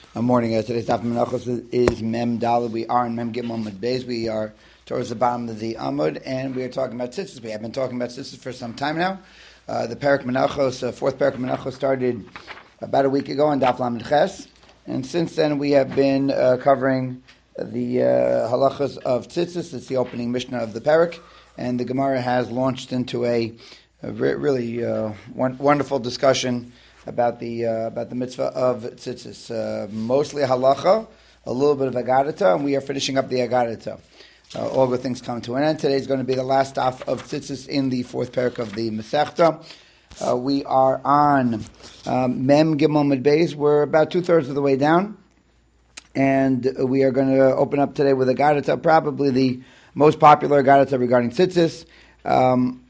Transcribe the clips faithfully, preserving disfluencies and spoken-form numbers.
Good morning. Uh, today's Daf Menachos is Mem Daled. We are in Mem Gimel Amud Beis. We are towards the bottom of the Amud, and we are talking about tzitzis. We have been talking about tzitzis for some time now. Uh, the Perek Menachos, uh, fourth Perek Menachos, started about a week ago on Daf Lamed Ches, and since then we have been uh, covering the uh, halachas of tzitzis. It's the opening Mishnah of the Perek, and the Gemara has launched into a, a re- really uh, one, wonderful discussion about the uh, about the mitzvah of tzitzis. Uh, mostly halacha, a little bit of agadata, and we are finishing up the agadata. Uh, all good things come to an end. Today is going to be the last daf of tzitzis in the fourth parak of the Masechta. Uh, we are on um, Mem Gimel Amud Beis. We're about two-thirds of the way down, and we are going to open up today with agadata, probably the most popular agadata regarding tzitzis. Um,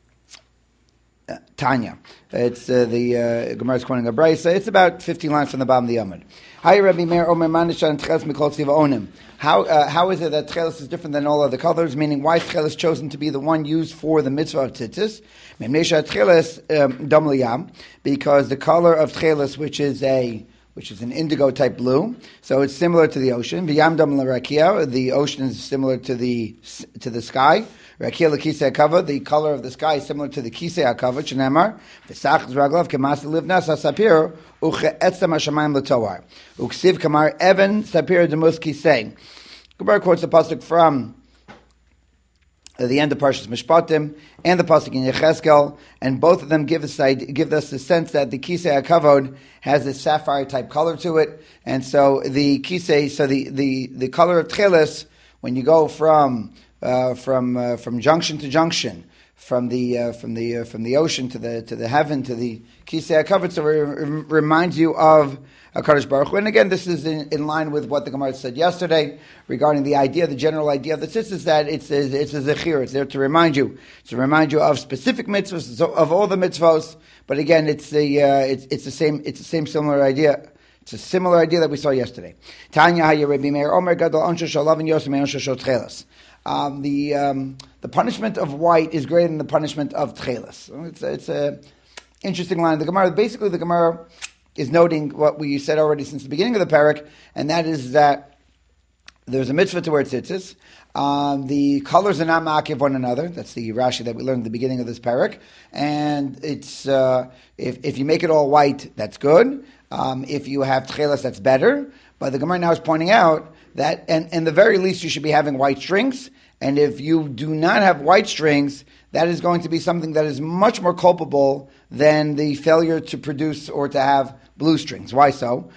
Tanya. It's uh, the uh, Gemara is quoting a brayso. It's about fifteen lines from the bottom of the Amud. Hi, Rabbi Meir Omer Manishan Tcheles Mikol Tziva Onim. How uh, how is it that Tcheles is different than all other colors? Meaning, why is Tcheles chosen to be the one used for the mitzvah of tzitzis? Memnesha Tcheles Dam Liyam, because the color of Tcheles, which is a which is an indigo type blue, so it's similar to the ocean. V'yam Dam L'Rakia, the ocean is similar to the to the sky. Rakia l'kisei hakava, the color of the sky is similar to the kisei hakava. Shneimar v'sach zraglav k'mas livnas hasapir uche'etzem hashamayim l'toar uksiv kamar even sapir demus kisei. Gemara quotes the pasuk from the end of Parshas Mishpatim and the pasuk in Yecheskel, and both of them give us give us the sense that the kisei hakavod has a sapphire type color to it, and so the kisei, so the the the color of tcheles, when you go from Uh, from uh, from junction to junction, from the uh, from the uh, from the ocean to the to the heaven to the kisei hakavod, so it reminds you of HaKadosh Baruch Hu. And again, this is in, in line with what the Gemara said yesterday regarding the idea, the general idea of the tzitzis, is that it's a, it's a zechir. It's there to remind you, to remind you of specific mitzvahs, of all the mitzvahs. But again, it's the uh, it's it's the same it's the same similar idea. It's a similar idea that we saw yesterday. Tanya Haya Rabbi Meir Omer Gadol Ansho Shalav and Yosem Ansho Shol Tcheles. Um, the um, the punishment of white is greater than the punishment of tcheles. It's a, it's a interesting line of the Gemara. Basically, the Gemara is noting what we said already since the beginning of the parak, and that is that there's a mitzvah to wear tzitzis. Um, the colors are not ma'akiv one another. That's the Rashi that we learned at the beginning of this parak. And it's uh, if if you make it all white, that's good. Um, if you have tcheles, that's better. But the Gemara now is pointing out that, and, and the very least, you should be having white strings. And if you do not have white strings, that is going to be something that is much more culpable than the failure to produce or to have blue strings. Why so?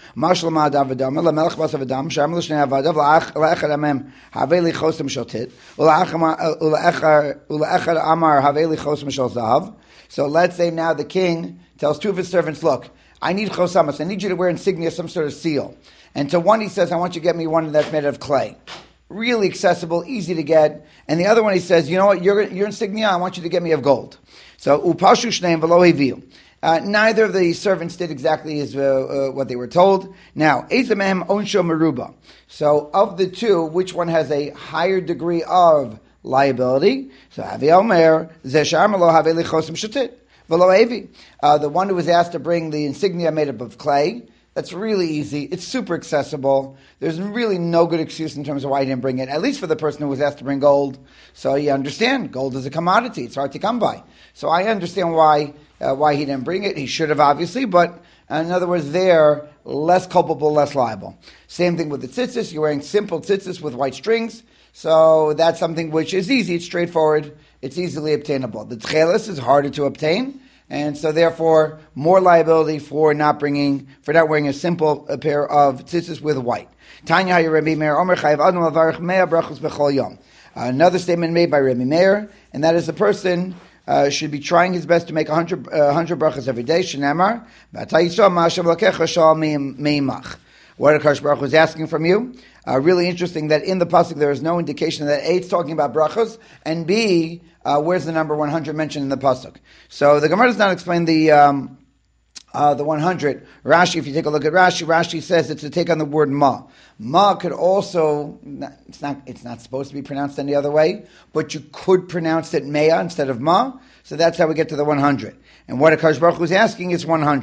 So let's say now the king tells two of his servants, look, I need chosamas, I need you to wear insignia, some sort of seal. And to one he says, I want you to get me one that's made out of clay. Really accessible, easy to get. And the other one he says, you know what, your, your insignia, I want you to get me of gold. So, upashu shneim v'lo heviu. Uh, neither of the servants did exactly as uh, uh, what they were told. Now, ezamehem onsho meruba. So, of the two, which one has a higher degree of liability? So, Avi Omer, zeshar malo have lichosim shatit. Uh, the one who was asked to bring the insignia made up of clay, that's really easy. It's super accessible. There's really no good excuse in terms of why he didn't bring it, at least for the person who was asked to bring gold. So you understand, gold is a commodity. It's hard to come by. So I understand why uh, why he didn't bring it. He should have, obviously, but in other words, they're less culpable, less liable. Same thing with the tzitzis. You're wearing simple tzitzis with white strings. So that's something which is easy. It's straightforward. It's easily obtainable. The tcheles is harder to obtain, and so therefore more liability for not bringing, for not wearing a simple a pair of tzitzis with white. Tanya Rabbi Meir Omer Chayav Adam Lavarich Mea Brachos Bechol Yom. Another statement made by Rabbi Meir, and that is the person uh, should be trying his best to make a hundred uh, hundred brachos every day. Shenemar V'atayisha Ma'ashav Lakecha Shal Meimach. What HaKadosh Baruch Hu is asking from you. Uh, really interesting that in the pasuk there is no indication that A, it's talking about brachos, and B, uh, where's the number one hundred mentioned in the pasuk? So the Gemara does not explain the um, uh, the one hundred. Rashi, if you take a look at Rashi, Rashi says it's to take on the word ma. Ma could also, it's not it's not supposed to be pronounced any other way, but you could pronounce it mea instead of ma. So that's how we get to the one hundred. And what HaKadosh Baruch Hu is asking is one hundred.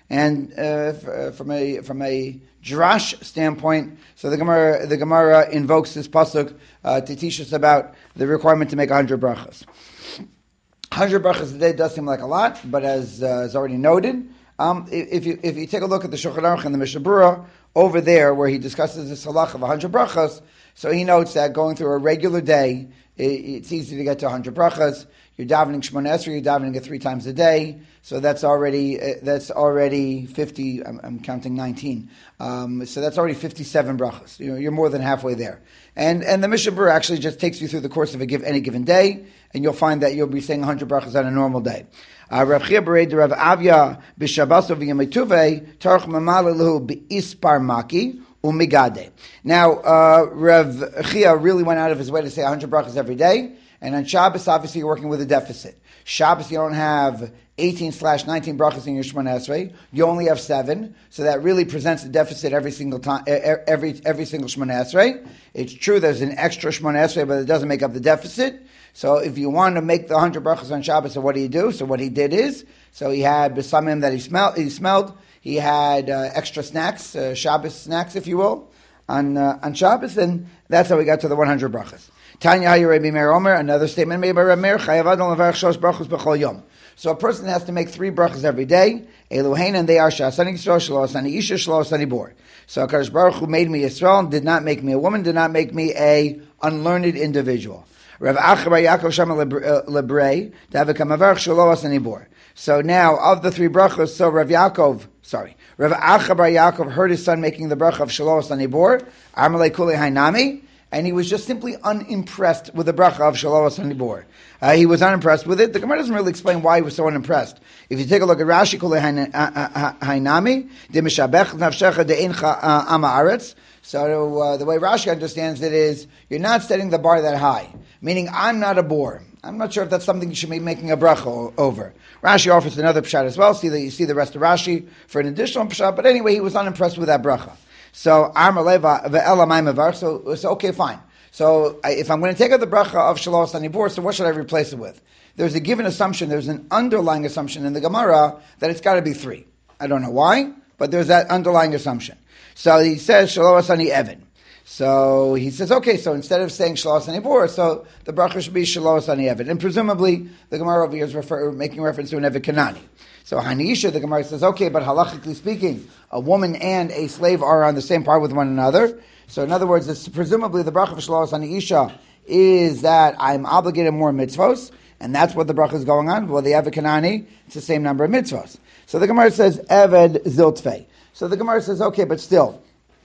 And uh, f- from a from a drash standpoint, so the Gemara the Gemara invokes this pasuk uh, to teach us about the requirement to make a hundred brachas. Hundred brachas a day does seem like a lot, but as uh, is already noted, um, if you if you take a look at the Shulchan Aruch and the Mishnah Berurah over there, where he discusses this halach of a hundred brachas, so he notes that going through a regular day, it, it's easy to get to a hundred brachas. You're davening Shemona Esrei, you're davening it three times a day, so that's already uh, that's already fifty. I'm, I'm counting nineteen, um, so that's already fifty-seven brachas. You know, you're more than halfway there. And and the Mishnah Berurah actually just takes you through the course of a give any given day, and you'll find that you'll be saying one hundred brachas on a normal day. Rav Chia Bered Rav Avya b'Shabbaso v'Yom Tarach Mamalalu b'ispar maki umigade. Now, uh, Rav Chia really went out of his way to say one hundred brachas every day. And on Shabbos, obviously, you're working with a deficit. Shabbos, you don't have eighteen slash nineteen brachas in your Shemona Esrei. You only have seven. So that really presents a deficit every single time, every every single Shemona Esrei. It's true there's an extra Shemona Esrei, but it doesn't make up the deficit. So if you want to make the one hundred brachas on Shabbos, so what do you do? So what he did is, so he had besamim that he smelled, he smelled. He had uh, extra snacks, uh, Shabbos snacks, if you will, on uh, on Shabbos, and that's how we got to the one hundred brachas. Tanya Hayu Rabbi Meir Omer, another statement made by Rabbi Meir, Chayav Adam levarach shlosh brachos b'chol yom. So a person has to make three brachas every day. Eluhein, and they are Shasani Yisrael, Shlo Asani Isha, Shlo Asani Bor. So HaKadosh Baruch Hu made me Yisrael, did not make me a woman, did not make me a unlearned individual. Rav Acha bar Yaakov Shama Lebrei, Davika Mavarach Shlo Asani Bor. So now, of the three brachas, so Rav Yaakov, sorry, Rav Acha bar Yaakov heard his son making the bracha of Shlo Asani Bor, Amalei Kulei Hainami, and he was just simply unimpressed with the bracha of Shelo Asani Bor. Uh, he was unimpressed with it. The Gemara doesn't really explain why he was so unimpressed. If you take a look at Rashi, Kulei Hainami, De Mishabech Nafshecha De Eincha Ama Aretz. So uh, the way Rashi understands it is, you're not setting the bar that high. Meaning, I'm not a bore. I'm not sure if that's something you should be making a bracha over. Rashi offers another pshat as well. See that you see the rest of Rashi for an additional pshat. But anyway, he was unimpressed with that bracha. So, so, so okay, fine. So, if I'm going to take out the bracha of Shelo Asani Bor, so what should I replace it with? There's a given assumption, there's an underlying assumption in the Gemara that it's got to be three. I don't know why, but there's that underlying assumption. So he says Shelo Asani Evan. So he says, okay, so instead of saying Shelo Asani Bor, so the bracha should be Shelo Asani Evan. And presumably, the Gemara over here is refer, making reference to an Evan Kanani. So Hanisha, the Gemara says, okay, but halachically speaking, a woman and a slave are on the same par with one another. So in other words, it's presumably the bracha of Shelo Asani Isha is that I'm obligated more mitzvos, and that's what the bracha is going on. Well, the Eved Kanani, it's the same number of mitzvos. So the Gemara says, Eved Ziltfei. So the Gemara says, okay, but still,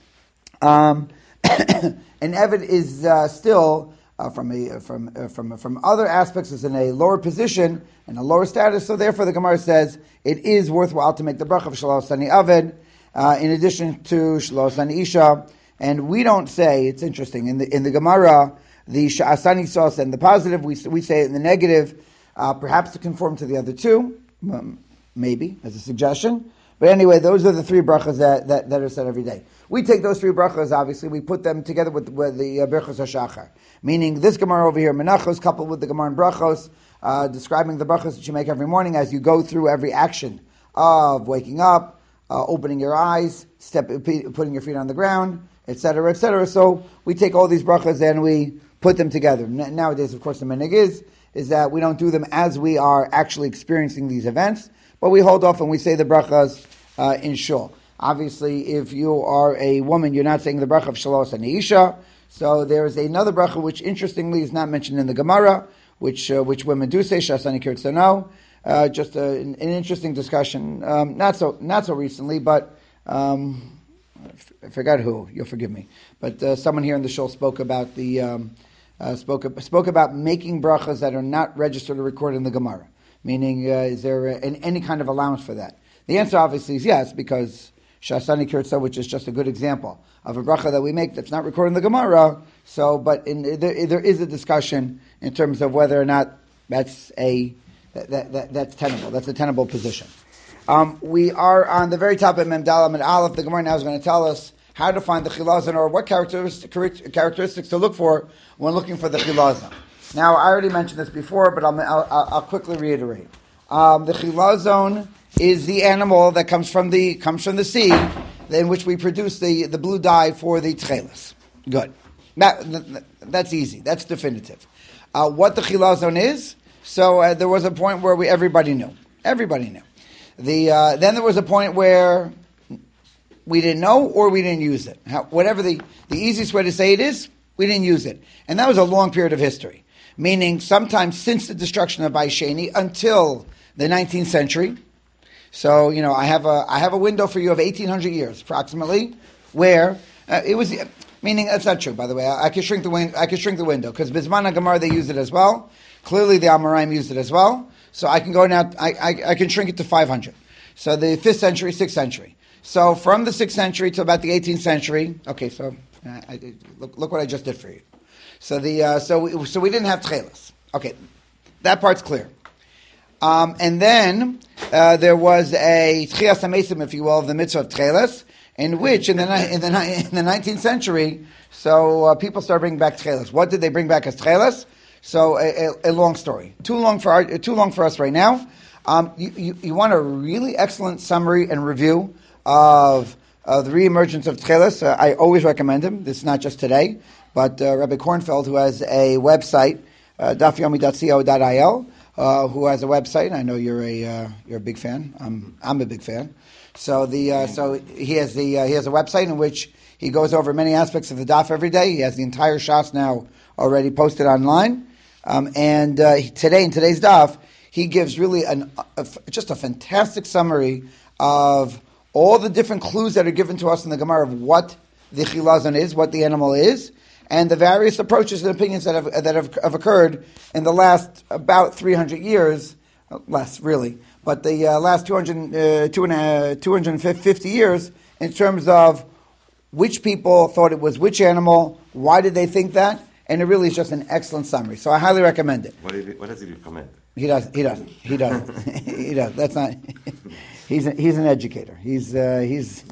um, an Eved is uh, still... Uh, from a from uh, from from other aspects is in a lower position and a lower status, so therefore the Gemara says it is worthwhile to make the bracha of Shelo Asani Aved uh, in addition to Shelo Asani Isha. And we don't say, it's interesting in the in the Gemara the Sha'asani sauce and the positive, we we say it in the negative, uh, perhaps to conform to the other two, um, maybe as a suggestion. But anyway, those are the three brachas that, that, that are said every day. We take those three brachas, obviously, we put them together with, with the uh, Berachos HaShachar. Meaning, this Gemara over here, Menachos, coupled with the Gemara in Brachos, uh, describing the brachas that you make every morning as you go through every action of waking up, uh, opening your eyes, step, putting your feet on the ground, et cetera, et cetera. So, we take all these brachas and we put them together. N- nowadays, of course, the minhag is, is that we don't do them as we are actually experiencing these events, but we hold off and we say the brachas uh, in shul. Obviously, if you are a woman, you're not saying the bracha of Shelo Asani Isha. So there is another bracha which, interestingly, is not mentioned in the Gemara, which uh, which women do say Shasani Kirtzano. Uh, just a, an, an interesting discussion, um, not so not so recently, but um, I forgot who. You'll forgive me, but uh, someone here in the shul spoke about the um, uh, spoke spoke about making brachas that are not registered or recorded in the Gemara. Meaning, uh, is there an, any kind of allowance for that? The answer obviously is yes, because Shasani Kirtza, which is just a good example of a bracha that we make that's not recorded in the Gemara. So, but in, there, there is a discussion in terms of whether or not that's a that, that, that that's tenable. That's a tenable position. Um, we are on the very top of Mem Dalet and Aleph. The Gemara now is going to tell us how to find the chilazon, or what characteristic, characteristics to look for when looking for the chilazon. Now, I already mentioned this before, but I'll, I'll, I'll quickly reiterate. Um, the chilazon is the animal that comes from the comes from the sea, in which we produce the, the blue dye for the tchelas. Good. That, that, that's easy. That's definitive. Uh, what the chilazon is, so uh, there was a point where we everybody knew. Everybody knew. The uh, then there was a point where we didn't know or we didn't use it. How, whatever the, the easiest way to say it is, we didn't use it. And that was a long period of history. Meaning sometime since the destruction of Bayis Sheni until the nineteenth century. So, you know, I have a I have a window for you of eighteen hundred years, approximately, where uh, it was, meaning that's not true, by the way. I, I could shrink the win- I could shrink the window, because Bizman HaGemara, they used it as well. Clearly the Amoraim used it as well. So I can go now, I, I, I can shrink it to five hundred. So the fifth century, sixth century. So from the sixth century to about the eighteenth century, okay, so uh, I, look, look what I just did for you. So the uh, so we, so we didn't have tchelas. Okay, that part's clear. Um, and then uh, there was a tchias hamesim, if you will, of the mitzvah of tchelas, in which in the in the in the nineteenth century, so uh, people started bringing back tchelas. What did they bring back as tchelas? So a, a, a long story, too long for our, too long for us right now. Um, you, you, you want a really excellent summary and review of uh, the reemergence of tchelas. Uh, I always recommend him. This is not just today, but uh, Rabbi Kornfeld, who has a website, uh, daf yomi dot co dot I L, uh, who has a website. I know you're a uh, you're a big fan. I'm I'm a big fan. So the uh, so he has the uh, he has a website in which he goes over many aspects of the daf every day. He has the entire shas now already posted online. Um, and uh, today, in today's daf, he gives really an, a, just a fantastic summary of all the different clues that are given to us in the Gemara of what the chilazon is, what the animal is, and the various approaches and opinions that have that have, have occurred in the last about three hundred years, less really, but the uh, last two hundred, uh, two and a, two hundred fifty years in terms of which people thought it was which animal, why did they think that. And it really is just an excellent summary. So I highly recommend it. What, did he, what does he recommend? He does. He does. He does. he does. That's not. He's a, he's an educator. He's uh, he's.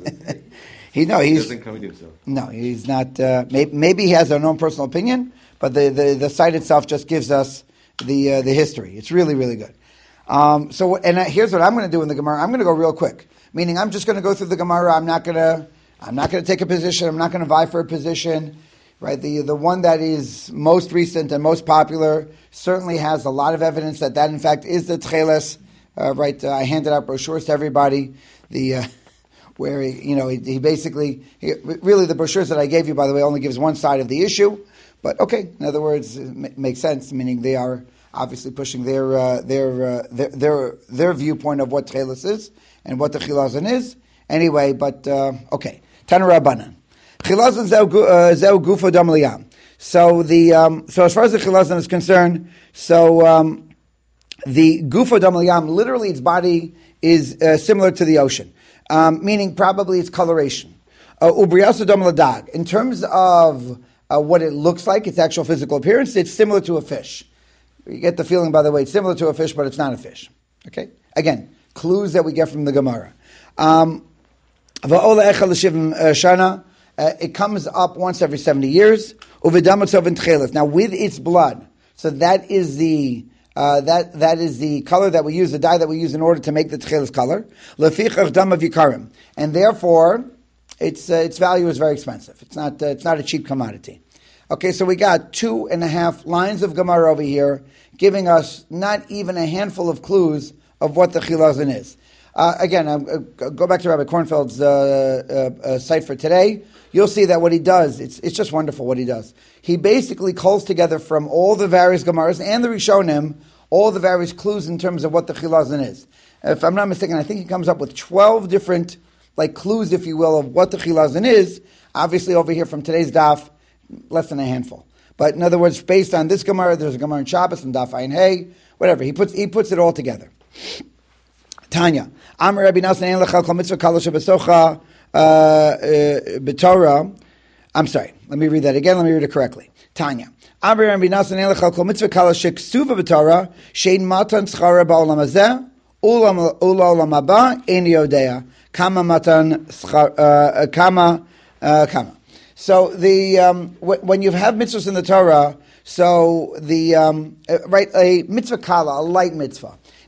he no. He's, he doesn't come with himself. No, he's not. Uh, maybe, maybe he has an own personal opinion, but the, the, the site itself just gives us the uh, the history. It's really really good. Um, so and uh, here's what I'm going to do in the Gemara. I'm going to go real quick. Meaning I'm just going to go through the Gemara. I'm not going to. I'm not going to take a position. I'm not going to vie for a position. Right, the the one that is most recent and most popular certainly has a lot of evidence that that in fact is the tcheles. Uh, right, uh, I handed out brochures to everybody. The uh, where he, you know he, he basically he, really the brochures that I gave you, by the way, only gives one side of the issue. But okay, in other words, it m- makes sense. Meaning they are obviously pushing their uh, their, uh, their their their viewpoint of what tcheles is and what the chilazon is. Anyway, but uh, okay, Tana Rabbanan. Chilazon zeu gufo dam liyam. So the um, so as far as the chilazon is concerned, so um, the gufo dam liyam, literally its body is uh, similar to the ocean, um, meaning probably its coloration. Ubriyasu dam ladag. In terms of uh, what it looks like, its actual physical appearance, it's similar to a fish. You get the feeling, by the way, it's similar to a fish, but it's not a fish. Okay, again, clues that we get from the Gemara. Um, Va'ola echad l'shivim shana. Uh, it comes up once every seventy years. Now, with its blood, so that is the uh, that that is the color that we use, the dye that we use in order to make the tcheles color. And therefore, its uh, its value is very expensive. It's not uh, it's not a cheap commodity. Okay, so we got two and a half lines of Gemara over here, giving us not even a handful of clues of what the chilazon is. Uh, again, uh, go back to Rabbi Kornfeld's uh, uh, uh, site for today. You'll see that what he does, it's it's just wonderful what he does. He basically culls together from all the various Gemaras and the Rishonim, all the various clues in terms of what the chilazon is. If I'm not mistaken, I think he comes up with twelve different like clues, if you will, of what the chilazon is. Obviously over here from today's daf, less than a handful. But in other words, based on this Gemara, there's a Gemara in Shabbos and Daf Ayin Hey, whatever. He puts he puts it all together. Tanya, Amar Rabbi Nassan ein lechal kol mitzvah kala shebesocha b'Torah. I'm sorry. Let me read that again. Let me read it correctly. Tanya, Amar Rabbi Nassan ein lechal kol mitzvah kala sheksuva b'Torah shein matan schara ba'olam hazeh ula olam haba ein yodea kama matan schara kama kama. So the um, w- when you have mitzvahs in the Torah, so the um, uh, right a mitzvah kala, a light mitzvah.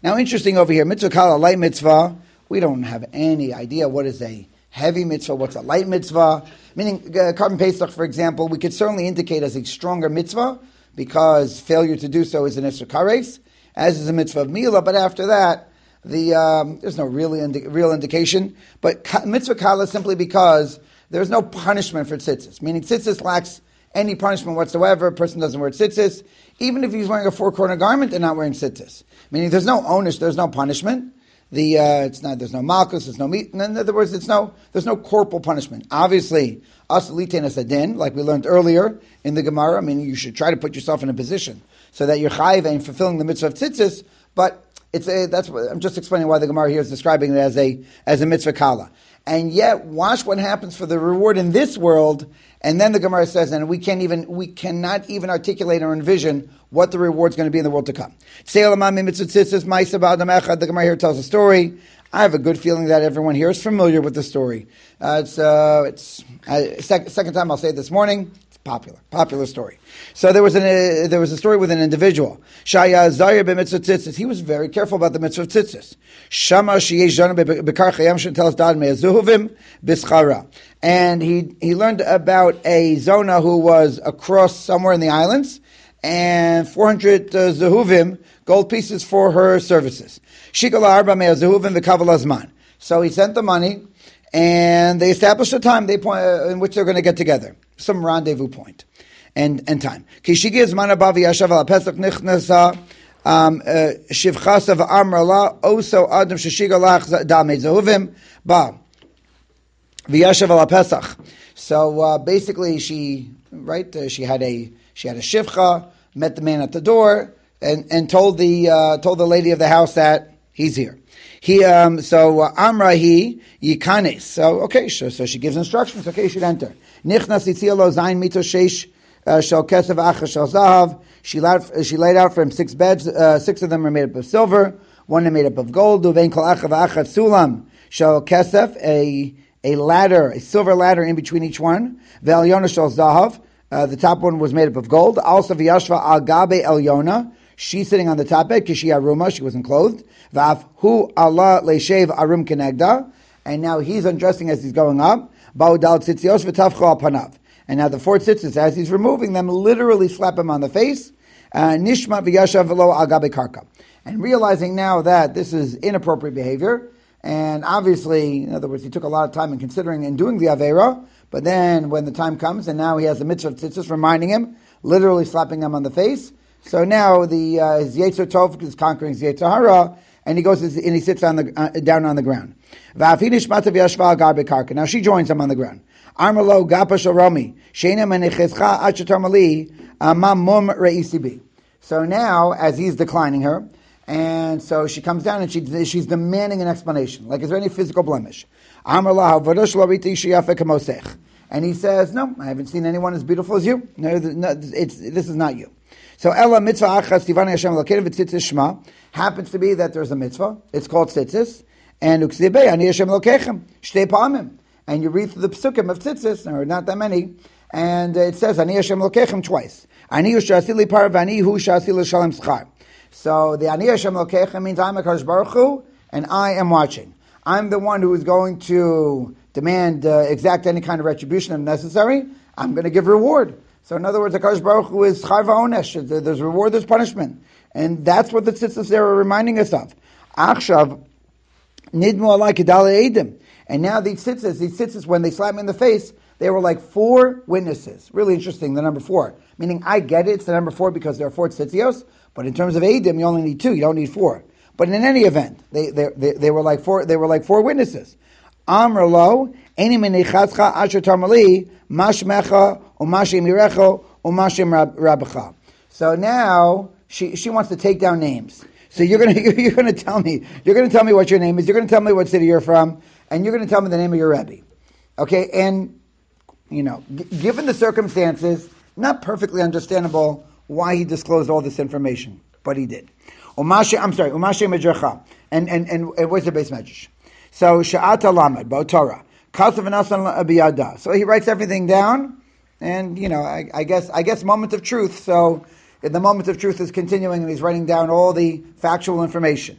Now, interesting over here, mitzvah kala, light mitzvah, we don't have any idea what is a heavy mitzvah, what's a light mitzvah. Meaning, uh, Karban Pesach, for example, we could certainly indicate as a stronger mitzvah, because failure to do so is an Isser Kares, as is a mitzvah of Milah, but after that, the um, there's no really indi- real indication. But ka- mitzvah kala simply because there's no punishment for tzitzis, meaning tzitzis lacks any punishment whatsoever. A person doesn't wear tzitzis, even if he's wearing a four-corner garment and not wearing tzitzis. Meaning there's no onus, there's no punishment. The uh, it's not there's no malchus, there's no meat. In other words, it's no there's no corporal punishment. Obviously, us litain as a din, like we learned earlier in the Gemara. I mean, you should try to put yourself in a position so that you're chayiv and fulfilling the mitzvah of tzitzis. But it's a, that's what I'm just explaining why the Gemara here is describing it as a as a mitzvah kala. And yet, watch what happens for the reward in this world. And then the Gemara says, and we can't even, we cannot even articulate or envision what the reward's going to be in the world to come. The Gemara here tells a story. I have a good feeling that everyone here is familiar with the story. Uh, it's, uh, it's uh, sec- second time I'll say it this morning. It's popular, popular story. So there was an, uh, there was a story with an individual. Shaya Zayir b'mitzvah tzitzis. He was very careful about the mitzvah of tzitzis. Shama sheyesh zona b'kar chayam shetells dad me'azuhuvim b'schara. And he he learned about a zona who was across somewhere in the islands, and four hundred uh, zehuvim, gold pieces for her services. Shikala arba me'azuhuvim v'kaval azman. So he sent the money, and they established a time they point, uh, in which they're going to get together, some rendezvous point and and time. Kishigi zman above yashav al pesach nichnasa shivchasa v'amrala oso adam sheshigalach damei zehuvim ba. V'yashav al Pesach. So uh, basically, she right uh, she had a she had a shivcha, met the man at the door, and, and told the uh, told the lady of the house that he's here. He um, so uh, Amra he yikanes. So okay, so, so she gives instructions. Okay, you should enter. Nichnas itzielo zayin mito sheish shel kesav acha shel zahav. She laid she laid out for him six beds. Uh, six of them are made up of silver. One are made up of gold. Uvein kol acha v'acha sulam shel kesef a A ladder, a silver ladder in between each one. Ve'elyona shel zahav. The top one was made up of gold. Also v'yashva al gabe elyona. She's sitting on the top bed, kishi aruma. She wasn't clothed. V'af hu Allah leishev arum kenegda. And now he's undressing as he's going up. Ba'u dal tzitzios v'tavcho al panav. And now the four tzitzis, as he's removing them, literally slap him on the face. Nishma v'yashav v'lo al gabe karka. And realizing now that this is inappropriate behavior, and obviously, in other words, he took a lot of time in considering and doing the Aveira, but then when the time comes, and now he has the mitzvah of tzitzis reminding him, literally slapping him on the face. So now the uh, his Yetzer Tov is conquering his Yetzer Hara, and he goes and he sits on the, uh, down on the ground. Now she joins him on the ground. Armalo gapa shalromi sheina menechescha achatamali amam reisibi. So now, as he's declining her, and so she comes down and she, she's demanding an explanation. Like, is there any physical blemish? And he says, no, I haven't seen anyone as beautiful as you. No, no it's, this is not you. So Ella mitzvah achas tivani Hashem l'kein v'tzitzis shma happens to be that there's a mitzvah. It's called tzitzis. And uksibei ani Hashem l'keichem shtei pa'amim. And you read through the psukim of tzitzis, or not that many, and it says ani Hashem l'keichem twice. Ani hu sh'asili par v'ani hu sh'asili shalem schar. So the Ani Hashem Lokecha means I'm a Kadosh Baruch Hu, and I am watching. I'm the one who is going to demand, uh, exact any kind of retribution if necessary. I'm going to give reward. So in other words, the Kadosh Baruch Hu is Chai Va'onesh. There's reward, there's punishment. And that's what the tzitzis there are reminding us of. Achshav, Nidmu Alai Kedale Eidim. And now these tzitzis, these tzitzis, when they slap me in the face, they were like four witnesses. Really interesting, the number four. Meaning, I get it, it's the number four because there are four tzitzios, but in terms of Eidim, you only need two, you don't need four. But in any event, they they they, they were like four they were like four witnesses. Amr lo, eni menichatzcha asher tarmali, mashmecha, umashim yirecho, umashim rabbecha. So now she she wants to take down names. So you're gonna you're gonna tell me you're gonna tell me what your name is. You're gonna tell me what city you're from, and you're gonna tell me the name of your Rebbe. Okay, and you know, g- given the circumstances, not perfectly understandable why he disclosed all this information, but he did. Umashe, I'm sorry, Umashe Medracha, and and and where's the base medrash? So Sha'ata Lamed Bo Torah Kasav Nasan Biyada. So he writes everything down, and you know, I, I guess I guess moment of truth. So the moment of truth is continuing, and he's writing down all the factual information.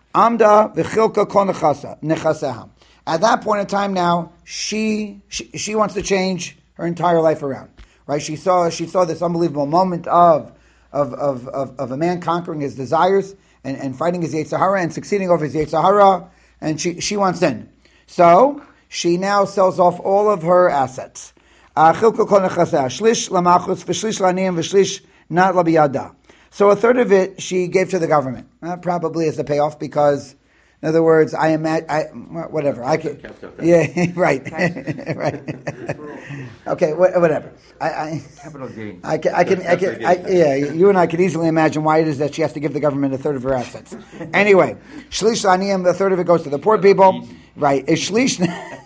Amda v'chilka kol nechaseha. At that point in time now, she, she she wants to change her entire life around. Right? She saw she saw this unbelievable moment of of of of, of a man conquering his desires and, and fighting his Yetzer Hara and succeeding over his Yetzer Hara, and she, she wants in. So she now sells off all of her assets. Shlish lamachus v'shlish laniyim v'shlish not labiyada. So a third of it she gave to the government, uh, probably as a payoff, because, in other words, I imagine, I, whatever, I can, yeah, right, right. Okay, whatever. I, I, Capital gain. I can, I can, I can, I, yeah. You and I can easily imagine why it is that she has to give the government a third of her assets. Anyway, shlish laniyim, the third of it goes to the poor people, right? Shlish.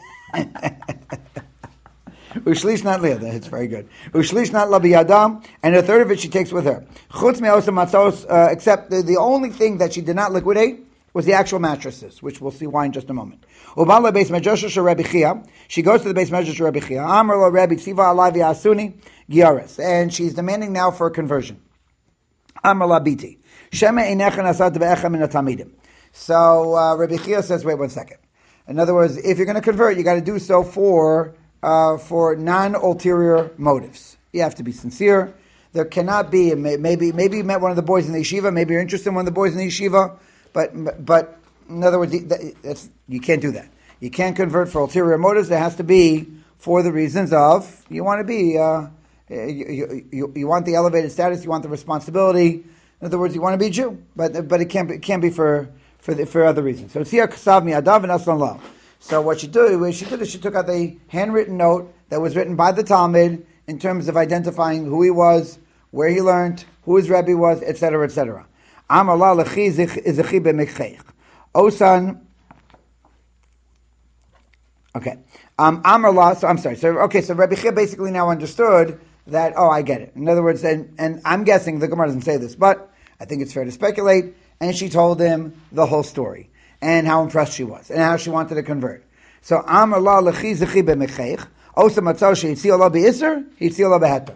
Ushlish not liya. That's very good. Ushlish not labiyadam, and a third of it she takes with her. Chutz me'osa matzos, uh, except the, the only thing that she did not liquidate was the actual mattresses, which we'll see why in just a moment. Ubala beis medrash shel Rabbi Chia. She goes to the beis medrash shel Rabbi Chia. Amar lo Rabbi tziva alai v'asuni giyaris, and she's demanding now for a conversion. Amar la biti shema einecha nasat be'echa min hatamidim. So uh, Rabbi Chia says, wait one second. In other words, if you're going to convert, you got to do so for Uh, for non-ulterior motives. You have to be sincere. There cannot be, maybe maybe you met one of the boys in the yeshiva, maybe you're interested in one of the boys in the yeshiva, but but in other words, that's, you can't do that. You can't convert for ulterior motives. There has to be for the reasons of, you want to be, uh, you, you, you want the elevated status, you want the responsibility. In other words, you want to be a Jew, but but it can't be, it can't be for for the, for other reasons. So it's here kasav mi adav and aslan law. So what she did, what she did is she took out the handwritten note that was written by the Talmud in terms of identifying who he was, where he learned, who his Rebbe was, et cetera, et cetera. Amar la lechi zechi b'mekcheich. Osan. Okay. Um, Amar la. So I'm sorry. So okay. So Rabbi Chia basically now understood that. Oh, I get it. In other words, and and I'm guessing the Gemara doesn't say this, but I think it's fair to speculate. And she told him the whole story, and how impressed she was, and how she wanted to convert. So, Amar la lechi zechi b'mekcheich, osa matzah she'itzi olah b'iser, hitzi olah b'heter.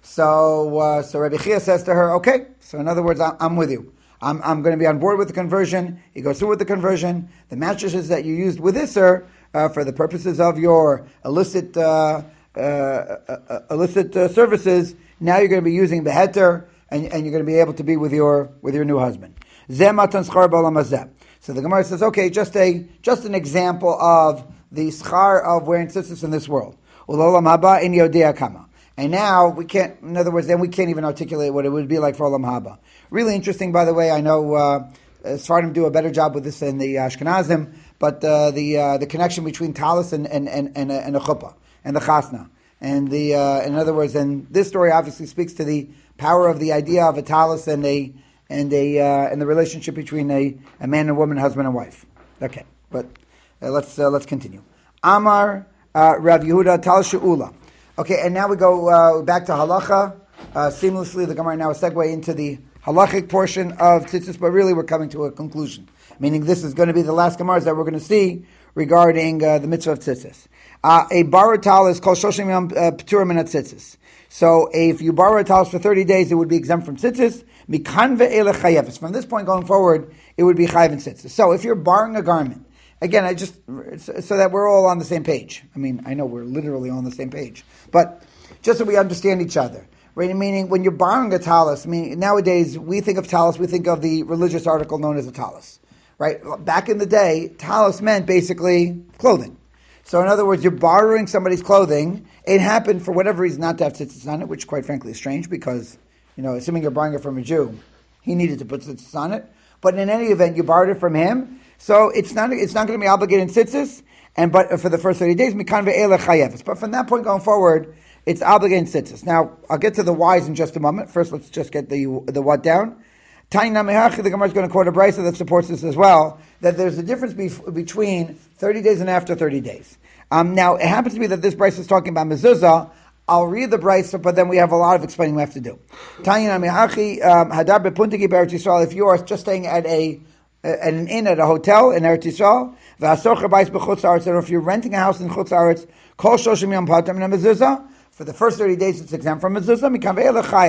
So, uh, so Rabbi Chia says to her, okay, so in other words, I'm, I'm with you. I'm, I'm going to be on board with the conversion. He goes through with the conversion. The mattresses that you used with iser, uh, for the purposes of your illicit, uh, uh, uh, illicit uh, services, now you're going to be using b'heter, and, and you're going to be able to be with your, with your new husband. Zeh matan schar b'olam hazeh. So the Gemara says, okay, just a just an example of the schar of wearing tzitzis in this world. Ulolam haba in yodea kama. And now we can't, in other words, then we can't even articulate what it would be like for olam haba. Really interesting, by the way. I know uh, Sfardim do a better job with this than the Ashkenazim, but uh, the uh, the connection between talis and and and and, and a chuppah and the chasna, and the uh, in other words, and this story obviously speaks to the power of the idea of a talis and a and a uh, and the relationship between a, a man and woman, husband and wife. Okay, but uh, let's uh, let's continue. Amar uh, Rav Yehuda Tal She'ula. Okay, and now we go uh, back to halacha. Uh, seamlessly, the Gemara now a segue into the halachic portion of tzitzis, but really we're coming to a conclusion. Meaning this is going to be the last Gemaras that we're going to see regarding uh, the mitzvah of tzitzis. Uh, a borrowed tal is called shoshim yom p'tura min tzitzis. So if you borrow a talis for thirty days, it would be exempt from tzitzis. Mikan ve'ele chayeves. From this point going forward, it would be chayev in tzitzis. So if you're borrowing a garment, again, I just so that we're all on the same page. I mean, I know we're literally on the same page, but just so we understand each other, right? Meaning, when you're borrowing a talis, I mean, nowadays we think of talis, we think of the religious article known as a talis, right? Back in the day, talis meant basically clothing. So in other words, you're borrowing somebody's clothing. It happened for whatever reason not to have tzitzis on it, which quite frankly is strange because, you know, assuming you're borrowing it from a Jew, he needed to put tzitzis on it. But in any event, you borrowed it from him, so it's not it's not going to be obligated in tzitzis. And but for the first thirty days, mikan ve'ele chayeves. But from that point going forward, it's obligated in tzitzis. Now I'll get to the whys in just a moment. First, let's just get the the what down. Taina mehachi, the Gemara is going to quote a brisa that supports this as well. That there's a difference be- between thirty days and after thirty days. Um, now it happens to be that this brisa is talking about mezuzah. I'll read the brisa, but then we have a lot of explaining we have to do. Taina mehachi hadar bepuntigi be'eretz Yisrael. If you are just staying at a at an inn, at a hotel in Eretz Yisrael, v'asocher bais b'chutz haaretz, or if you're renting a house in chutz haaretz, kol shoshim yom patam min mezuzah. For the first thirty days, it's exempt from mezuzah. Mikan ve'ele chayev.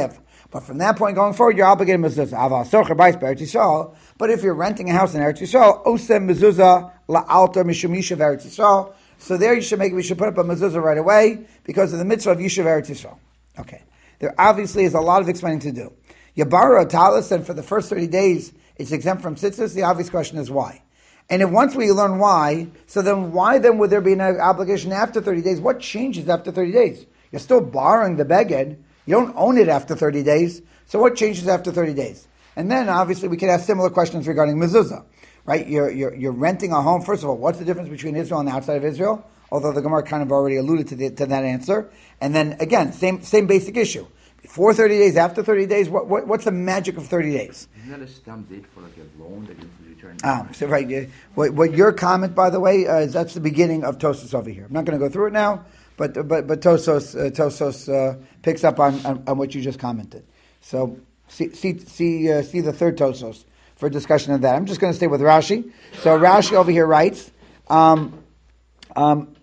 But from that point going forward, you're obligated mezuzah. Aval socher bais be'Eretz Yisrael. But if you're renting a house in Eretz Yisrael, osem mezuzah la'alter mishum yishuv Eretz Yisrael. So there you should make, we should put up a mezuzah right away because of the mitzvah of yishuv Eretz Yisrael. Okay. There obviously is a lot of explaining to do. Yabara Talis said for the first thirty days it's exempt from tzitzis. The obvious question is why. And if once we learn why, so then why then would there be an obligation after thirty days? What changes after thirty days? You're still borrowing the beged. You don't own it after thirty days. So what changes after thirty days? And then obviously we could ask similar questions regarding mezuzah, right? You're, you're, you're renting a home. First of all, what's the difference between Israel and outside of Israel? Although the Gemara kind of already alluded to, the, to that answer. And then again, same same basic issue. Before thirty days, after thirty days, what, what what's the magic of thirty days? Isn't that a stamp date for like a loan that you return? Ah, so right. Yeah. What, what your comment, by the way, uh, is that's the beginning of Tosos over here. I'm not going to go through it now, but but but Tosos uh, Tosos uh, picks up on, on, on what you just commented. So see see see uh, see the third Tosos for a discussion of that. I'm just going to stay with Rashi. So Rashi over here writes. Um, um,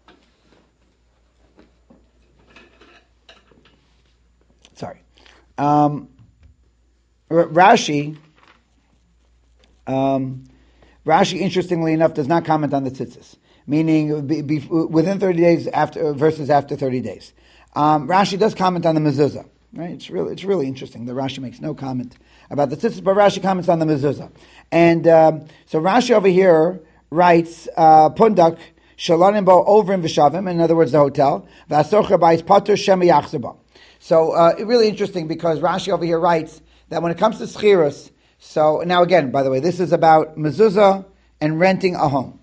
Sorry. Um, Rashi, um, Rashi, interestingly enough, does not comment on the tzitzis, meaning be, be, within thirty days after versus after thirty days. Um, Rashi does comment on the mezuzah. Right? It's really it's really interesting that Rashi makes no comment about the tzitzis, but Rashi comments on the mezuzah. And um, so Rashi over here writes uh, pundak shalanim bo ovrim v'shavim. In other words, the hotel v'asocher ba'is patur shem yachzeba. So uh, really interesting because Rashi over here writes that when it comes to schirus, so now again, by the way, this is about mezuzah and renting a home.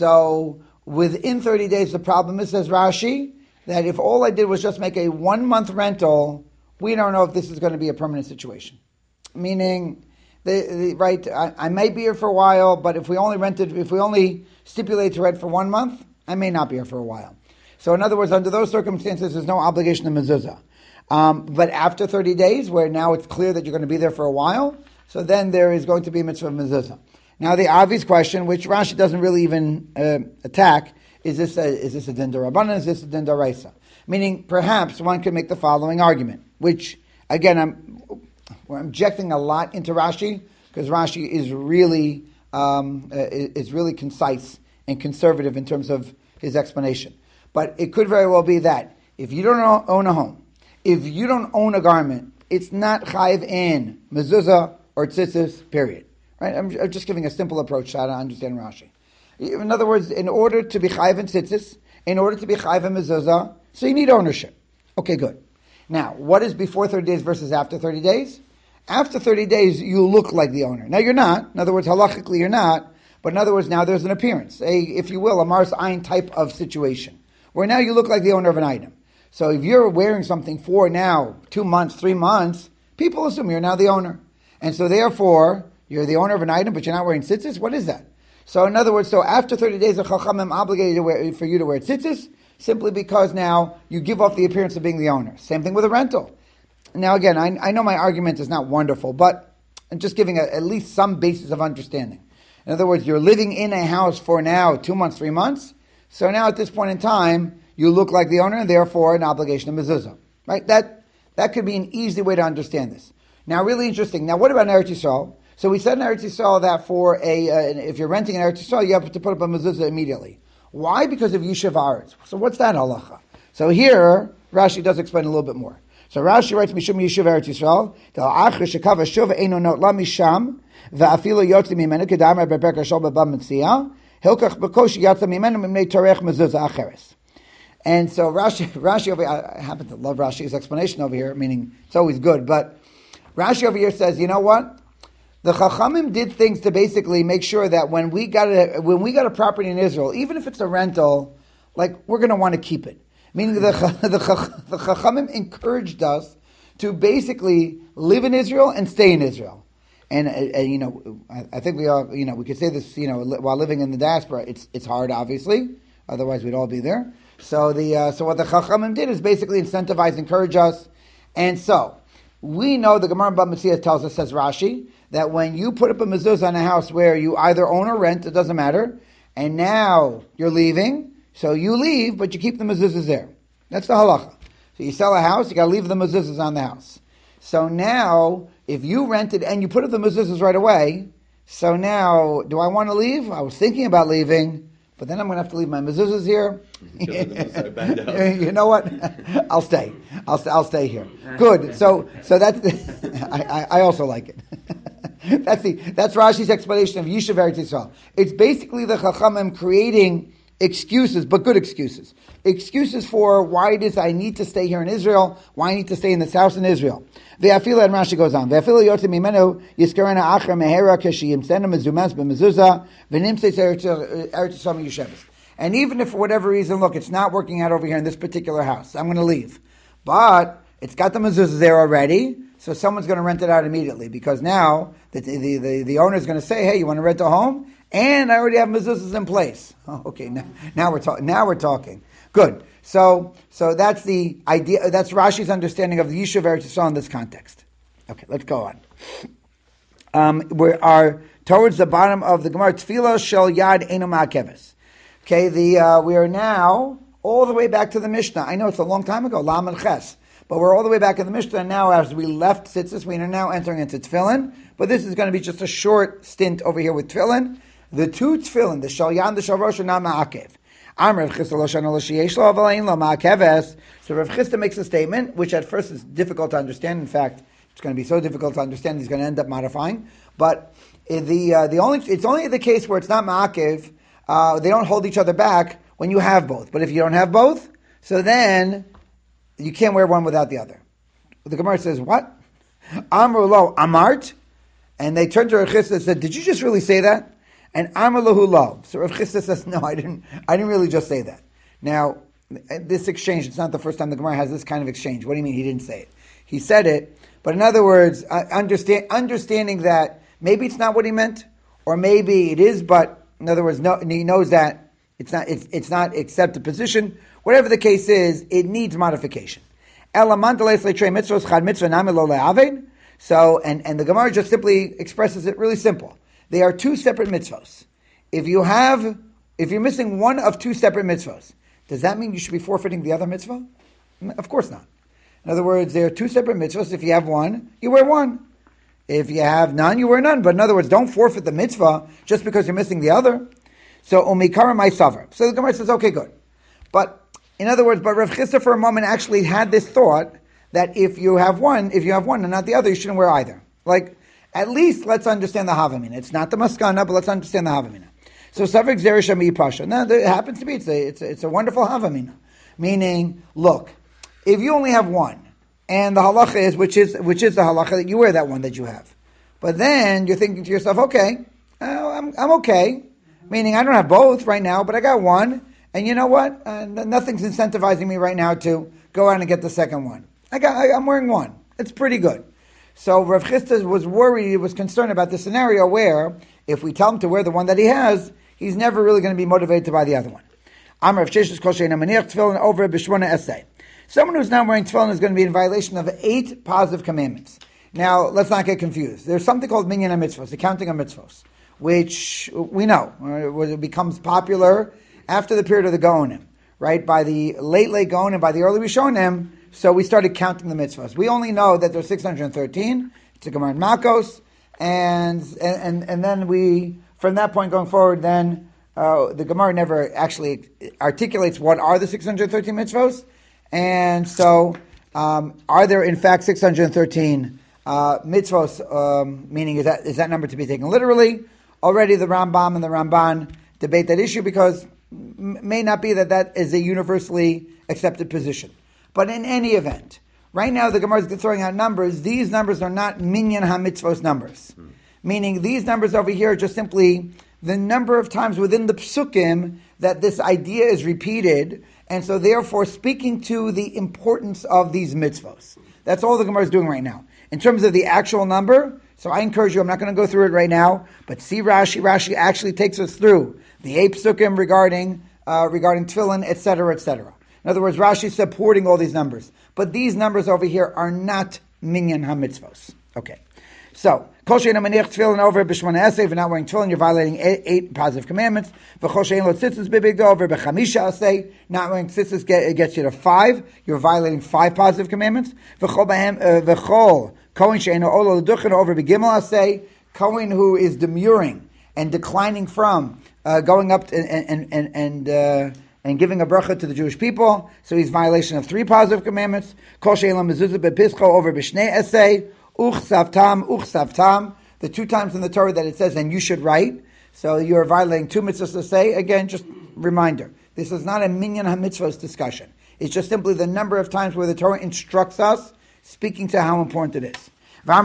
So within thirty days, the problem is, says Rashi, that if all I did was just make a one-month rental, we don't know if this is going to be a permanent situation. Meaning, the, the, right, I, I may be here for a while, but if we only rented, if we only stipulate to rent for one month, I may not be here for a while. So in other words, under those circumstances, there's no obligation to mezuzah. Um, but after thirty days, where now it's clear that you're going to be there for a while, so then there is going to be mitzvah mezuzah. Now the obvious question, which Rashi doesn't really even uh, attack, is this a, is this a din d'Rabbanan, is this a din d'Oraisa? Meaning, perhaps one could make the following argument, which, again, I'm we're injecting a lot into Rashi, because Rashi is really um, uh, is really concise and conservative in terms of his explanation. But it could very well be that if you don't own a home, if you don't own a garment, it's not chayiv in mezuzah or tzitzis, period. Right? I'm, I'm just giving a simple approach to how to understand Rashi. In other words, in order to be chayiv in tzitzis, in order to be chayiv in mezuzah, so you need ownership. Okay, good. Now, what is before thirty days versus after thirty days? After thirty days, you look like the owner. Now, you're not. In other words, halachically, you're not. But in other words, now there's an appearance, a, if you will, a Mars Ayin type of situation, where now you look like the owner of an item. So if you're wearing something for now two months, three months, people assume you're now the owner. And so therefore, you're the owner of an item, but you're not wearing tzitzis? What is that? So in other words, so after thirty days, the Chachamim obligated to wear, for you to wear tzitzis, simply because now you give off the appearance of being the owner. Same thing with a rental. Now again, I, I know my argument is not wonderful, but I'm just giving a, at least some basis of understanding. In other words, you're living in a house for now two months, three months, so now at this point in time, you look like the owner, and therefore an obligation of mezuzah. Right? That that could be an easy way to understand this. Now, really interesting. Now, what about Eretz Yisrael? So we said in Eretz Yisrael that for a uh, if you're renting in Eretz Yisrael, you have to put up a mezuzah immediately. Why? Because of Yishuv Aretz. So what's that halacha? So here, Rashi does explain a little bit more. So Rashi writes, Mishum Yishuv Eretz Yisrael, Del Achri Shekava Shuv Eino Not La Misham, Ve'afilo Yotzi Mimenu Kedamar Beperk Hashol Bebam Metzia, Hilkach Bekoshi Yatza Mimenu Mimnei Torech Mezuzah Acheres. And so Rashi, Rashi over here, I happen to love Rashi's explanation over here, meaning it's always good, but Rashi over here says, you know what? The Chachamim did things to basically make sure that when we got a, when we got a property in Israel, even if it's a rental, like, we're going to want to keep it. Meaning the, the, the Chachamim encouraged us to basically live in Israel and stay in Israel. And, and you know, I, I think we all, you know, we could say this, you know, while living in the diaspora, it's it's hard, obviously. Otherwise, we'd all be there. So the uh, so what the Chachamim did is basically incentivize, encourage us. And so, we know the Gemara Bava Metzia tells us, says Rashi, that when you put up a mezuzah on a house where you either own or rent, it doesn't matter, and now you're leaving, so you leave, but you keep the mezuzahs there. That's the halacha. So you sell a house, you got to leave the mezuzahs on the house. So now, if you rented and you put up the mezuzahs right away, so now, do I want to leave? I was thinking about leaving, but then I'm going to have to leave my mezuzahs here. You know what? I'll stay. I'll st- I'll stay here. Good. So so that's I, I I also like it. that's the that's Rashi's explanation of Yishuv Eretz Yisrael. It's basically the Chachamim creating excuses, but good excuses. Excuses for why it is I need to stay here in Israel, why I need to stay in this house in Israel. Ve'afilu, and Rashi goes on, Ve'afilu yotze mimenu yiskarena achar mehera keshiyimtzena mezumaz b'mezuzah v'nimtzeis Eretz Yisrael miyusheves. And even if for whatever reason, look, it's not working out over here in this particular house, I'm going to leave. But it's got the mezuzah there already, so someone's going to rent it out immediately, because now the the, the, the owner is going to say, hey, you want to rent a home? And I already have mezuzahs in place. Oh, okay, now, now we're talking. Now we're talking. Good. So, so that's the idea. That's Rashi's understanding of the Yishuv Eretz Yisrael in this context. Okay, let's go on. Um, we are towards the bottom of the Gemara. Tefillah shel yad eino ma'akeves. Okay, the uh, we are now all the way back to the Mishnah. I know it's a long time ago, Lam and Ches, but we're all the way back in the Mishnah. And now, as we left Tzitzis, we are now entering into Tefillin. But this is going to be just a short stint over here with Tefillin. The two Tefillin, the Shalyan, the Shalrosh, are not ma'akev. So Rav Chisda makes a statement, which at first is difficult to understand. In fact, it's going to be so difficult to understand, he's going to end up modifying. But the uh, the only it's only the case where it's not ma'akev, uh, they don't hold each other back when you have both. But if you don't have both, so then you can't wear one without the other. The Gemara says, what? Amru lo amart? And they turned to Rav Chisda and said, did you just really say that? And Amar lahu lo. So Rav Chisda says, no, I didn't I didn't really just say that. Now, this exchange, it's not the first time the Gemara has this kind of exchange. What do you mean he didn't say it? He said it, but in other words, uh, understand, understanding that maybe it's not what he meant, or maybe it is, but in other words, no, he knows that it's not it's, it's not accepted position. Whatever the case is, it needs modification. So, and, and the Gemara just simply expresses it really simple. They are two separate mitzvos. If you have, if you're missing one of two separate mitzvos, does that mean you should be forfeiting the other mitzvah? Of course not. In other words, there are two separate mitzvahs. If you have one, you wear one. If you have none, you wear none. But in other words, don't forfeit the mitzvah just because you're missing the other. So, umikara my savar. So the Gemara says, okay, good. But, in other words, but Rav Chisda for a moment actually had this thought that if you have one, if you have one and not the other, you shouldn't wear either. Like, at least let's understand the Havamina. It's not the Maskana, but let's understand the Havamina. So Savik Zerishami Pasha. Now it happens to be it's a it's a, it's a wonderful Havamina. Meaning, look, if you only have one, and the halacha is which is which is the halacha that you wear that one that you have. But then you're thinking to yourself, okay, uh, I'm I'm okay. Meaning I don't have both right now, but I got one, and you know what? Uh, nothing's incentivizing me right now to go out and get the second one. I got I, I'm wearing one. It's pretty good. So Rav Chisda was worried, was concerned about the scenario where, if we tell him to wear the one that he has, he's never really going to be motivated to buy the other one. Someone who's not wearing tefillin is going to be in violation of eight positive commandments. Now, let's not get confused. There's something called minyan mitzvos, the counting of mitzvos, which we know it becomes popular after the period of the Gaonim, right? By the late, late Gaonim, by the early Rishonim. So we started counting the mitzvahs. We only know that there's six hundred thirteen. It's a Gemara in Makos, and and and then we, from that point going forward, then uh, the Gemara never actually articulates what are the six hundred thirteen mitzvahs, and so um, are there in fact six hundred thirteen uh, mitzvahs? Um, meaning is that is that number to be taken literally? Already the Rambam and the Ramban debate that issue because m- may not be that that is a universally accepted position. But in any event, right now the Gemara is throwing out numbers. These numbers are not minyan ha-mitzvos numbers. Hmm. Meaning these numbers over here are just simply the number of times within the psukim that this idea is repeated, and so therefore speaking to the importance of these mitzvos. That's all the Gemara is doing right now. In terms of the actual number, so I encourage you, I'm not going to go through it right now, but see Rashi. Rashi actually takes us through the eight psukim regarding, uh, regarding tefillin, et cetera, et cetera. In other words, Rashi is supporting all these numbers. But these numbers over here are not minyan ha-mitzvos. Okay. So, kol she'eino maniach tefillin over b'shmona aseh, if you're not wearing tefillin, you're violating eight, eight positive commandments. V'chol she'ein lo tzitzis b'bigdo over b'chamisha aseh, not wearing tzitzis get, gets you to five, you're violating five positive commandments. V'chol b'hem, uh, v'chol, kohen she'eino olo l'duchen over b'gimel aseh, kohen who is demurring and declining from uh, going up to, and, and, and, and uh, and giving a bracha to the Jewish people, so he's violation of three positive commandments. Kol she'ein lo mezuzah b'pischo over b'shnei aseh, uch savtam, uch savtam, the two times in the Torah that it says, and you should write. So you're violating two mitzvahs to say. Again, just reminder, this is not a minyan ha-mitzvahs discussion. It's just simply the number of times where the Torah instructs us, speaking to how important it is.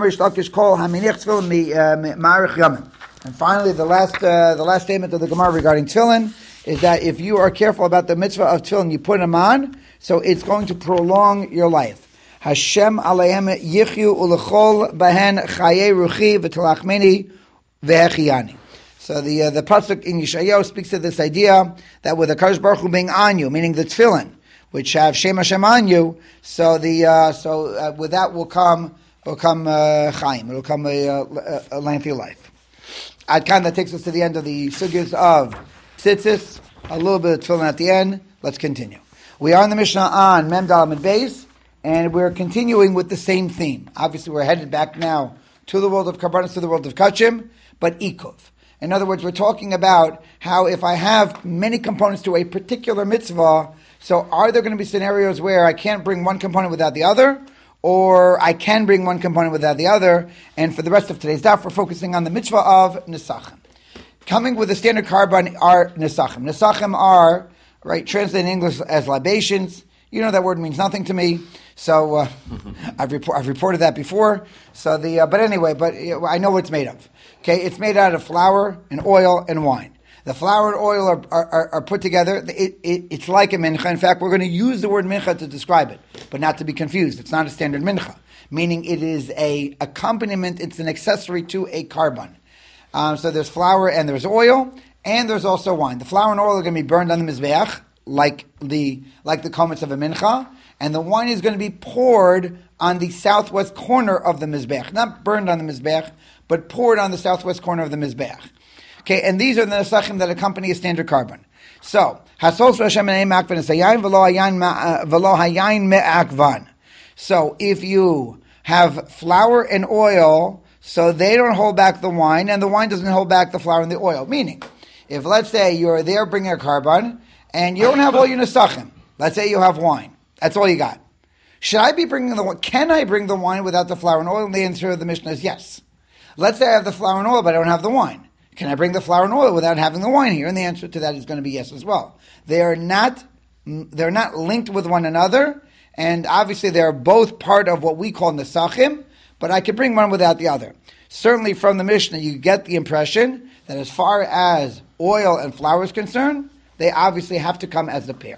And finally, the last uh, the last statement of the Gemara regarding tefillin is that if you are careful about the mitzvah of tefillin, you put them on, so it's going to prolong your life. Hashem aleihem yichyu ulechol bahen chaye ruchi v'telachmeni v'hechiyani. So the uh, the pasuk in Yeshayahu speaks to this idea that with the Kadosh Baruch Hu being on you, meaning the tefillin, which have Shem Hashem on you, so the uh, so uh, with that will come will come uh, chaim. It will come a, a, a lengthy life. Ad kan, that takes us to the end of the sugyas of tzitzis. A little bit of tefillin at the end. Let's continue. We are in the Mishnah on Mem Dalet Amud Beis, and we're continuing with the same theme. Obviously, we're headed back now to the world of karbanos, to the world of kachim, but ikuv. In other words, we're talking about how if I have many components to a particular mitzvah, so are there going to be scenarios where I can't bring one component without the other, or I can bring one component without the other? And for the rest of today's daf, we're focusing on the mitzvah of nesachim. Coming with the standard karban are nesachim. Nesachim are, right, translated in English as libations. You know that word means nothing to me, so uh, I've, report, I've reported that before. So the uh, but anyway, but uh, I know what it's made of. Okay, it's made out of flour and oil and wine. The flour and oil are, are, are put together. It, it, it's like a mincha. In fact, we're going to use the word mincha to describe it, but not to be confused. It's not a standard mincha, meaning it is a accompaniment. It's an accessory to a karban. Um, so there's flour and there's oil, and there's also wine. The flour and oil are going to be burned on the mizbeach, like the like the komets of a mincha, and the wine is going to be poured on the southwest corner of the mizbeach, not burned on the mizbeach, but poured on the southwest corner of the mizbeach. Okay, and these are the nesachim that accompany a standard karban. So, hasol Hashem me'akvan esayayin v'lo hayayin me'akvan. So, if you have flour and oil, so they don't hold back the wine, and the wine doesn't hold back the flour and the oil. Meaning, if let's say you're there bringing a karban, and you don't have all your nesachim, let's say you have wine, that's all you got. Should I be bringing the wine? Can I bring the wine without the flour and oil? And the answer of the Mishnah is yes. Let's say I have the flour and oil, but I don't have the wine. Can I bring the flour and oil without having the wine here? And the answer to that is going to be yes as well. They are not, they're not linked with one another, and obviously they are both part of what we call nesachim, but I can bring one without the other. Certainly from the Mishnah, you get the impression that as far as oil and flour is concerned, they obviously have to come as a pair.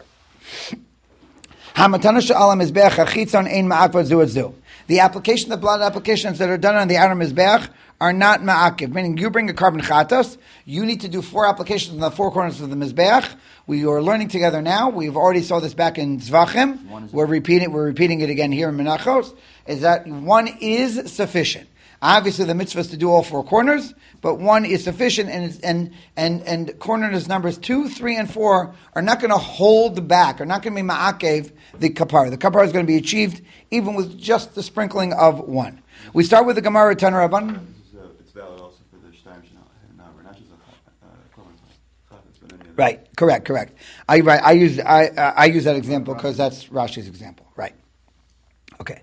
The application, the blood applications that are done on the outer mizbeach are not ma'akiv, meaning you bring a carbon chatos, you need to do four applications in the four corners of the mizbeach. We are learning together now. We've already saw this back in Zvachim. We're repeating, we're repeating it again here in Menachos. Is that one is sufficient. Obviously, the mitzvah is to do all four corners, but one is sufficient, and it's, and and and corners numbers two, three, and four are not going to hold back, are not going to be ma'akev the kapara. The kapara is going to be achieved even with just the sprinkling of one. We start with the Gemara Tanur Rabban. It's valid also for the shtaim shana, not just a right. Correct. Correct. I right. I use I uh, I use that example because that's Rashi's example. Right. Okay.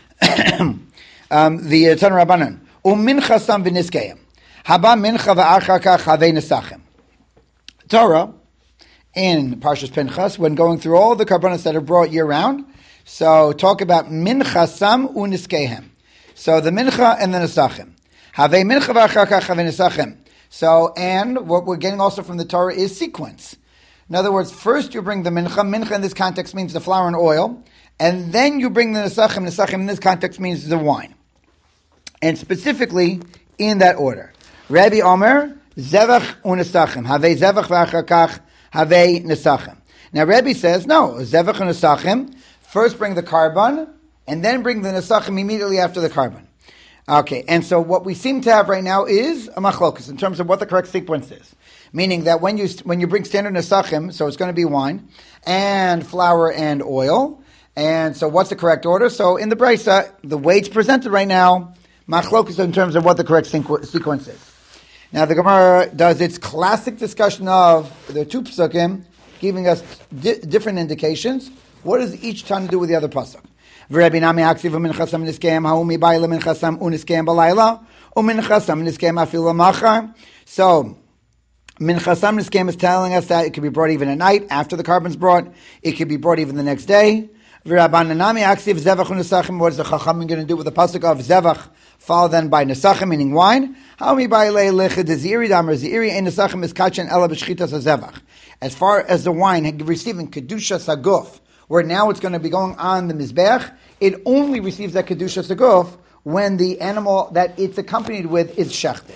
Um, the Tanur Rabbanan, umincha sam v'niskayim, haba mincha v'achaka chavei nesachim. Torah in Parshas Pinchas, when going through all the karbanos that are brought year round, so talk about mincha sam uniskayim. So the mincha and the nesachim, havei mincha v'achaka chavei nesachim. So and what we're getting also from the Torah is sequence. In other words, first you bring the mincha. Mincha in this context means the flour and oil, and then you bring the nesachim. Nesachim in this context means the wine. And specifically in that order. Rabbi Omer, zevach unesachim. Havei zevach v'achakach havei nesachim. Now Rabbi says, no, zevach unesachim, first bring the karban, and then bring the nesachim immediately after the karban. Okay, and so what we seem to have right now is a machlokus in terms of what the correct sequence is. Meaning that when you when you bring standard nesachim, so it's going to be wine and flour and oil. And so what's the correct order? So in the brisa, the way it's presented right now, machlokus in terms of what the correct sequ- sequence is. Now the Gemara does its classic discussion of the two psukim, giving us di- different indications. What does each Tana do with the other pasuk? V'Rabbi Nami aksiv u'minchasam niskeim ha'umi ba'ila minchasam u'niskeim b'layla u'minchasam niskeim afil machar. So minchasam niskeim is telling us that it could be brought even at night after the carbon's brought. It could be brought even the next day. V'Rabbi Nami aksiv zevach u'nesachim. What is the chachamim going to do with the pasuk of zevach followed then by nesachim, meaning wine? Ha'umi ba'ila lecha deziri damar ziri ein nesachim is kachan ela b'shchitas hazevach. As far as the wine receiving kedusha saguf, where now it's going to be going on the mizbech, it only receives that kedusha saguf when the animal that it's accompanied with is shechted.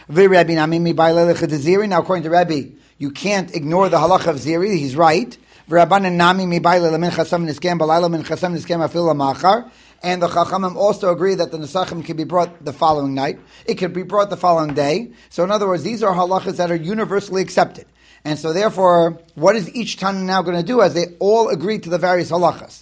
Now, according to Rabbi, you can't ignore the halacha of ziri. He's right. And the chachamim also agree that the nesachim can be brought the following night. It could be brought the following day. So, in other words, these are halachas that are universally accepted. And so therefore, what is each Tana now going to do as they all agree to the various halachas?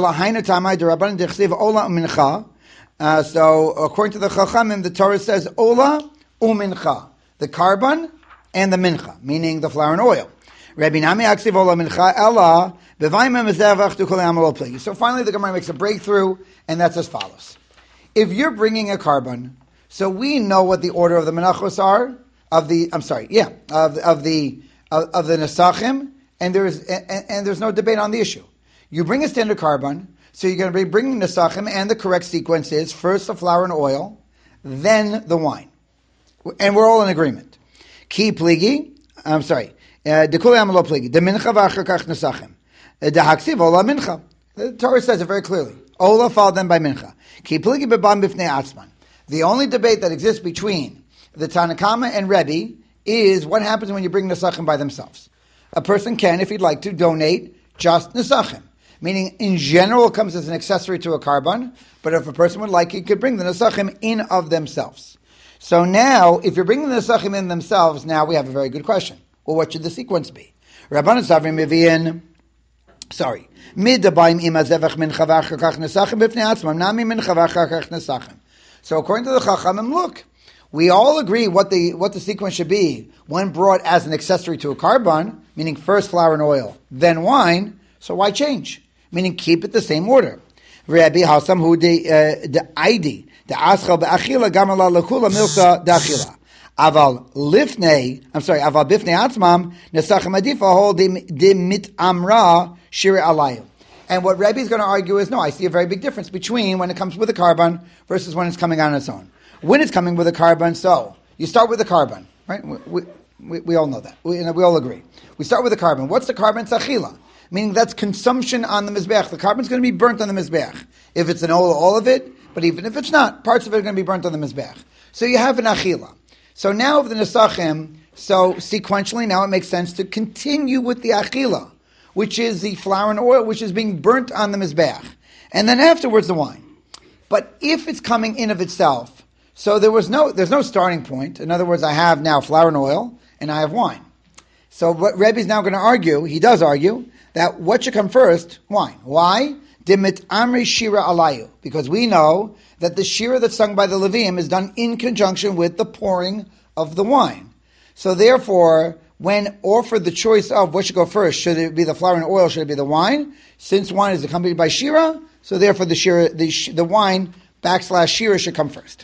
Uh, so according to the Chachamim, the Torah says Ola u'mincha, the carbon and the mincha, meaning the flour and oil. Rabbi Nami aksiv Ola mincha ella b'vayim mezevach tu kol amalol pligi. So finally the Gemara makes a breakthrough, and that's as follows. If you're bringing a carbon, so we know what the order of the menachos are, of the, I'm sorry, yeah, of, of the Of, of the nesachim, and there's and, and there's no debate on the issue. You bring a standard carbon, so you're going to be bringing nesachim, and the correct sequence is first the flour and oil, then the wine, and we're all in agreement. Ki pligi, I'm sorry, dekuli amalo pligi, de mincha v'achar kach nesachim, de haksiv ola mincha. The Torah says it very clearly. Ola followed then by mincha. Ki pligi bebam bifnei atzman. The only debate that exists between the Tanakama and Rebbe is what happens when you bring nesachim by themselves. A person can, if he'd like to, donate just nesachim. Meaning, in general, it comes as an accessory to a carbon, but if a person would like, he could bring the nesachim in of themselves. So now, if you're bringing the nesachim in themselves, now we have a very good question. Well, what should the sequence be? Rabbanan Savrim Mevian, sorry, midabayim ima zevach min chavach kach nesachim b'fnei atzmam, nami min chavach kach nesachim. So according to the Chachamim, look, we all agree what the what the sequence should be when brought as an accessory to a carbon, meaning first flour and oil, then wine. So why change? Meaning keep it the same order. Rabbi Hasam hu de de aidi de aschal be'achila gamala lekula milsa da'achila. Aval lifnei, I'm sorry, aval bifnei atzmam nesachim adifa hol de mit amra shiri alayim. And what Rabbi is going to argue is, no, I see a very big difference between when it comes with a carbon versus when it's coming on its own. When it's coming with a carbon, so you start with the carbon, right? We, we, we all know that. We, you know, we all agree. We start with the carbon. What's the carbon? It's achila, meaning that's consumption on the mizbeach. The carbon's going to be burnt on the mizbeach. If it's an oil, all of it, but even if it's not, parts of it are going to be burnt on the mizbeach. So you have an achila. So now of the nesachim, so sequentially now it makes sense to continue with the achila, which is the flour and oil, which is being burnt on the mizbeach. And then afterwards the wine. But if it's coming in of itself, so there was no, there's no starting point. In other words, I have now flour and oil, and I have wine. So what Rebbe is now going to argue, he does argue, that what should come first? Wine. Why? Dimit amri shira alayu. Because we know that the shira that's sung by the Leviim is done in conjunction with the pouring of the wine. So therefore, when offered the choice of what should go first, should it be the flour and oil, should it be the wine? Since wine is accompanied by shira, so therefore the shira, the, the wine backslash shira should come first.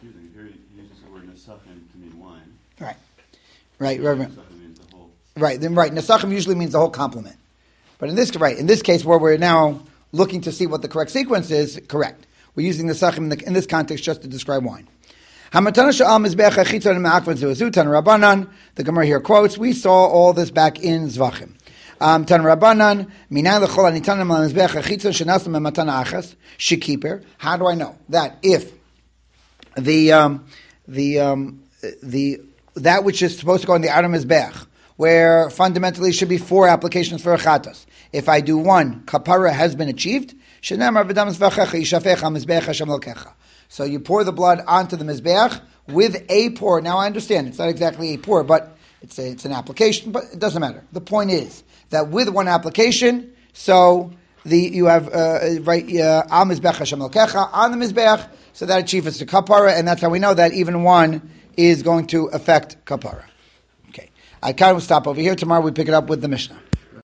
Right, right, right, right. Then, right. Nesachim usually means the whole complement, but in this, right, in this case, where we're now looking to see what the correct sequence is, correct. We're using nesachim in, the, in this context just to describe wine. The Gemara here quotes, we saw all this back in Zvachim. Um, Tan Rabbanan, Minan lechol anitanam al mizbech hachitzon shenasam matana achas shekiper. How do I know that if the um, the um, the that which is supposed to go in the outer mizbech, where fundamentally should be four applications for a chatas, if I do one, kapara has been achieved. So So you pour the blood onto the mizbeach with a pour. Now I understand it's not exactly a pour, but it's a, it's an application. But it doesn't matter. The point is that with one application, so the you have uh, right al mizbeach Hashem Elokecha on the mizbeach, so that achieves the kapara, and that's how we know that even one is going to affect kapara. Okay, I kind of stop over here. Tomorrow we pick it up with the Mishnah.